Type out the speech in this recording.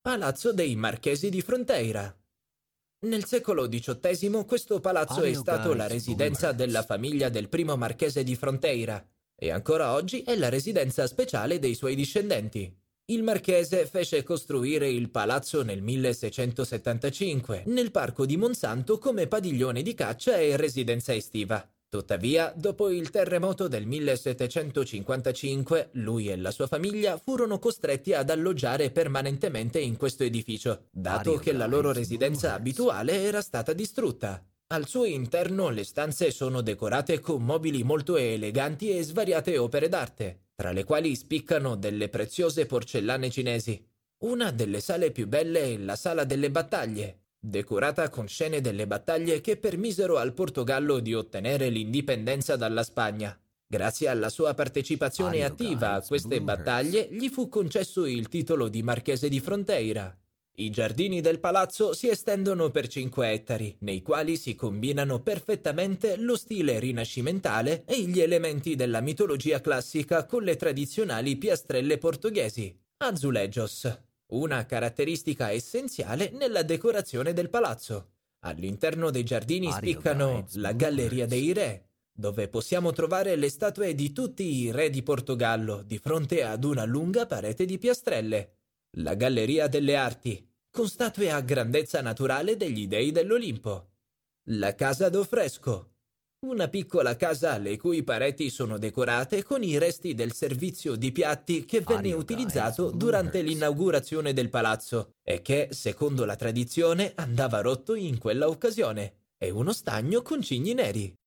Palazzo dei Marchesi di Fronteira. Nel secolo XVIII questo palazzo è stato la residenza della famiglia del primo marchese di Fronteira e ancora oggi è la residenza speciale dei suoi discendenti. Il marchese fece costruire il palazzo nel 1675 nel parco di Monsanto come padiglione di caccia e residenza estiva. Tuttavia, dopo il terremoto del 1755, lui e la sua famiglia furono costretti ad alloggiare permanentemente in questo edificio, dato che la loro residenza abituale era stata distrutta. Al suo interno le stanze sono decorate con mobili molto eleganti e svariate opere d'arte, tra le quali spiccano delle preziose porcellane cinesi. Una delle sale più belle è la Sala delle Battaglie, decorata con scene delle battaglie che permisero al Portogallo di ottenere l'indipendenza dalla Spagna. Grazie alla sua partecipazione attiva a queste battaglie, gli fu concesso il titolo di Marchese di Fronteira. I giardini del palazzo si estendono per 5 ettari, nei quali si combinano perfettamente lo stile rinascimentale e gli elementi della mitologia classica con le tradizionali piastrelle portoghesi, azulejos, una caratteristica essenziale nella decorazione del palazzo. All'interno dei giardini spiccano la Galleria dei Re, dove possiamo trovare le statue di tutti i re di Portogallo di fronte ad una lunga parete di piastrelle. La Galleria delle Arti, con statue a grandezza naturale degli dei dell'Olimpo. La Casa do Fresco, una piccola casa le cui pareti sono decorate con i resti del servizio di piatti che venne utilizzato durante l'inaugurazione del palazzo e che, secondo la tradizione, andava rotto in quella occasione, e uno stagno con cigni neri.